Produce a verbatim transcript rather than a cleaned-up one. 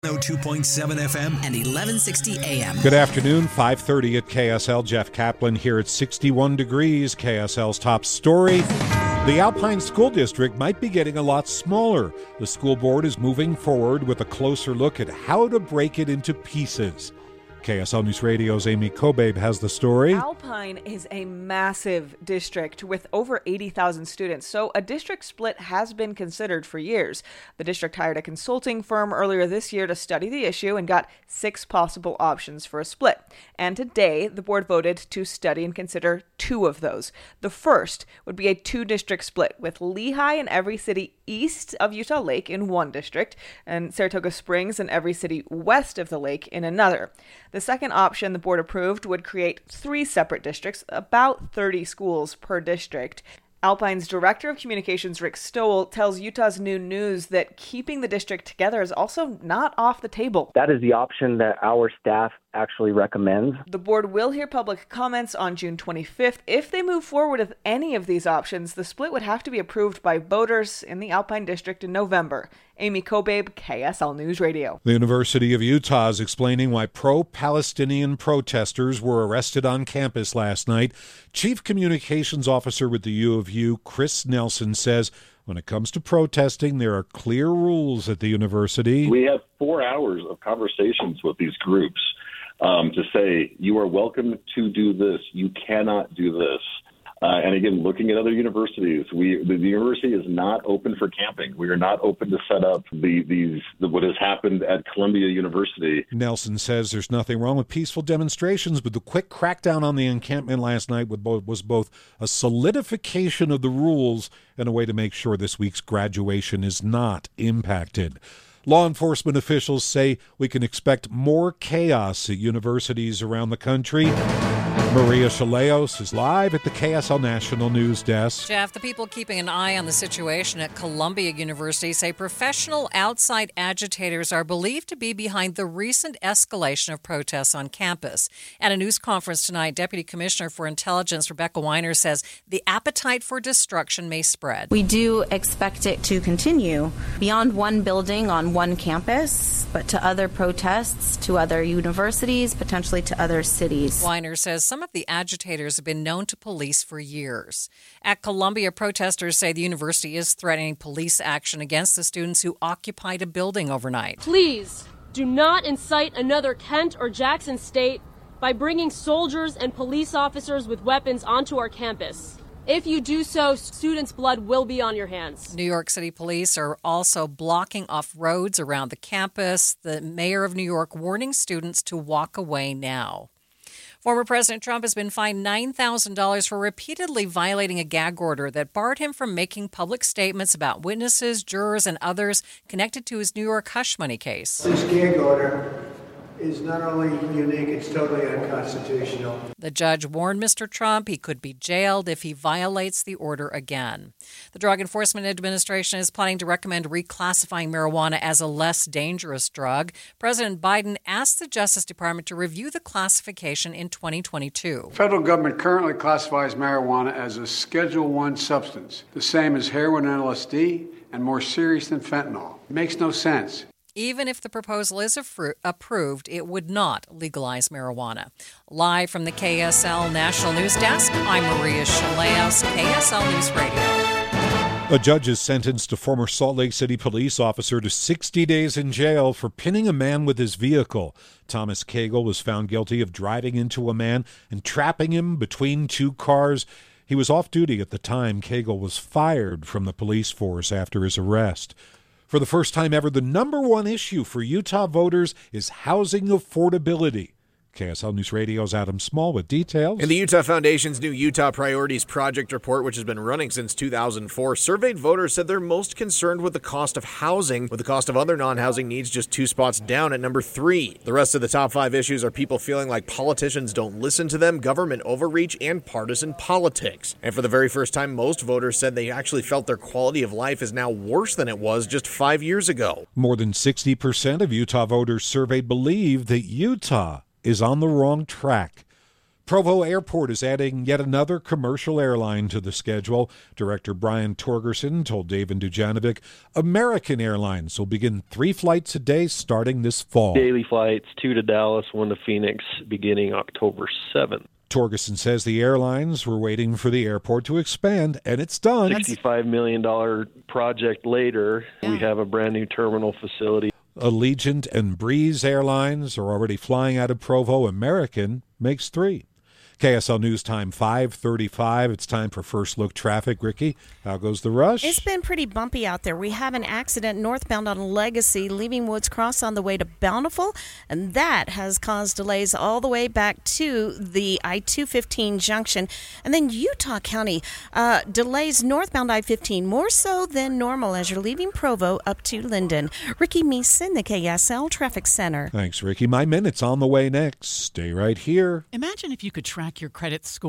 one oh two point seven F M and eleven sixty A M. Good afternoon, five thirty at K S L. Jeff Kaplan here at sixty-one degrees. K S L's top story. The Alpine School District might be getting a lot smaller. The school board is moving forward with a closer look at how to break it into pieces. K S L News Radio's Amy Kobabe has the story. Alpine is a massive district with over eighty thousand students, so a district split has been considered for years. The district hired a consulting firm earlier this year to study the issue and got six possible options for a split. And today, the board voted to study and consider two of those. The first would be a two-district split, with Lehi and Every City east of Utah Lake in one district, and Saratoga Springs and Every City west of the lake in another. The second option the board approved would create three separate districts, about thirty schools per district. Alpine's Director of Communications, Rick Stowell, tells Utah's Noon News that keeping the district together is also not off the table. That is the option that our staff actually recommends. The board will hear public comments on June twenty-fifth. If they move forward with any of these options, the split would have to be approved by voters in the Alpine District in November. Amy Kobabe, K S L News Radio. The University of Utah is explaining why pro-Palestinian protesters were arrested on campus last night. Chief Communications Officer with the U of U, Chris Nelson, says when it comes to protesting, there are clear rules at the university. We have four hours of conversations with these groups um, to say, you are welcome to do this. You cannot do this. Uh, and again, looking at other universities, we the, the university is not open for camping. We are not open to set up the these the, what has happened at Columbia University. Nelson says there's nothing wrong with peaceful demonstrations, but the quick crackdown on the encampment last night was both a solidification of the rules and a way to make sure this week's graduation is not impacted. Law enforcement officials say we can expect more chaos at universities around the country. Maria Chaleos is live at the K S L National News Desk. Jeff, the people keeping an eye on the situation at Columbia University say professional outside agitators are believed to be behind the recent escalation of protests on campus. At a news conference tonight, Deputy Commissioner for Intelligence Rebecca Weiner says the appetite for destruction may spread. We do expect it to continue beyond one building on one campus, but to other protests, to other universities, potentially to other cities. Weiner says some of the agitators have been known to police for years. At Columbia, protesters say the university is threatening police action against the students who occupied a building overnight. Please do not incite another Kent or Jackson State by bringing soldiers and police officers with weapons onto our campus. If you do so, students' blood will be on your hands. New York City police are also blocking off roads around the campus. The mayor of New York warning students to walk away now. Former President Trump has been fined nine thousand dollars for repeatedly violating a gag order that barred him from making public statements about witnesses, jurors, and others connected to his New York hush money case. This gag order is not only unique, it's totally unconstitutional. The judge warned Mister Trump he could be jailed if he violates the order again. The Drug Enforcement Administration is planning to recommend reclassifying marijuana as a less dangerous drug. President Biden asked the Justice Department to review the classification in twenty twenty-two. Federal government currently classifies marijuana as a Schedule One substance, the same as heroin and L S D, and more serious than fentanyl. It makes no sense. Even if the proposal is approved, it would not legalize marijuana. Live from the K S L National News Desk, I'm Maria Chaleos, K S L News Radio. A judge has sentenced a former Salt Lake City police officer to sixty days in jail for pinning a man with his vehicle. Thomas Cagle was found guilty of driving into a man and trapping him between two cars. He was off duty at the time. Cagle was fired from the police force after his arrest. For the first time ever, the number one issue for Utah voters is housing affordability. K S L News Radio's Adam Small with details. In the Utah Foundation's new Utah Priorities Project report, which has been running since two thousand four, surveyed voters said they're most concerned with the cost of housing, with the cost of other non-housing needs just two spots down at number three. The rest of the top five issues are people feeling like politicians don't listen to them, government overreach, and partisan politics. And for the very first time, most voters said they actually felt their quality of life is now worse than it was just five years ago. More than sixty percent of Utah voters surveyed believe that Utah is on the wrong track. Provo Airport is adding yet another commercial airline to the schedule. Director Brian Torgerson told Dave and Dujanovic American Airlines will begin three flights a day starting this fall. Daily flights, two to Dallas, one to Phoenix, beginning October seventh. Torgerson says the airlines were waiting for the airport to expand, and it's done. sixty-five million dollars project later, yeah. We have a brand new terminal facility. Allegiant and Breeze Airlines are already flying out of Provo. American makes three. K S L News Time, five thirty-five. It's time for First Look Traffic. Ricky, how goes the rush? It's been pretty bumpy out there. We have an accident northbound on Legacy, leaving Woods Cross on the way to Bountiful, and that has caused delays all the way back to the I two fifteen junction. And then Utah County, uh, delays northbound I fifteen, more so than normal as you're leaving Provo up to Linden. Ricky Meeson, the K S L Traffic Center. Thanks, Ricky. My Minute's on the way next. Stay right here. Imagine if you could track your credit score